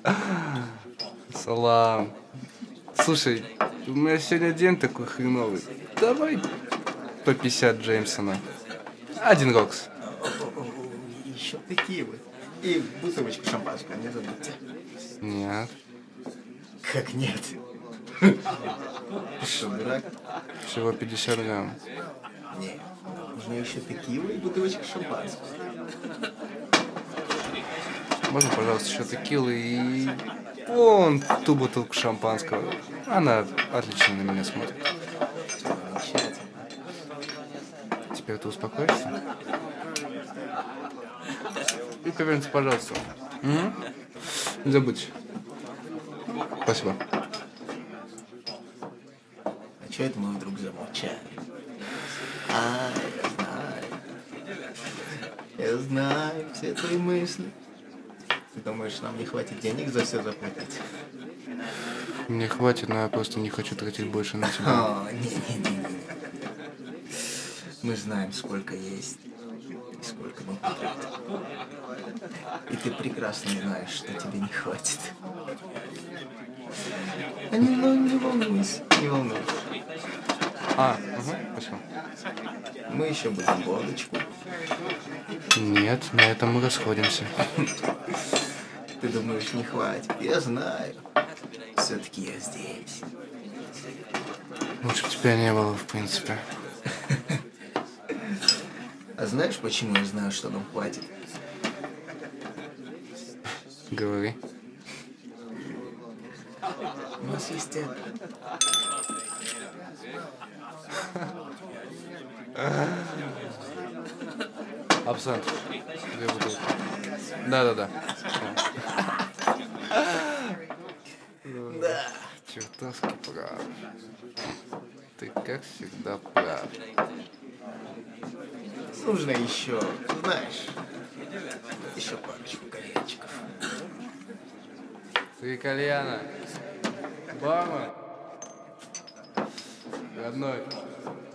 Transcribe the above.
Салам. Слушай, у меня сегодня день такой хреновый. Давай по 50 Джеймсона. Один Рокс. Еще текилы. И бутылочку шампанского, не забудьте. Нет. Как нет? Ты что, дурак? Всего 50 грамм. Нет. Нужно еще текила и бутылочка шампанского. Можно, пожалуйста, еще текилы и вон ту бутылку шампанского. Она отлично на меня смотрит. Замечательно. Теперь ты успокоишься? И повернись, пожалуйста. Не забудь. Спасибо. А что это мы вдруг замолчали? Я знаю. Я знаю все твои мысли. Ты думаешь, нам не хватит денег за все заплатить? Мне хватит, но я просто не хочу тратить больше на тебя. О, не. Мы знаем, сколько есть и сколько мы потратим. И ты прекрасно знаешь, что тебе не хватит. Не волнуйся, не волнуйся. Спасибо. Мы еще будем водочку. Нет, на этом мы расходимся. Ты думаешь, не хватит? Я знаю. Все-таки я здесь. Лучше бы тебя не было, в принципе. А знаешь, почему я знаю, что нам хватит? Говори. У нас есть это. Абсент. 2 бутылки. Да. Да. Чертовски прав. Ты, как всегда, прав. Нужно еще, знаешь, еще парочку кальянчиков. Ты кальяна. Бармен. Родной.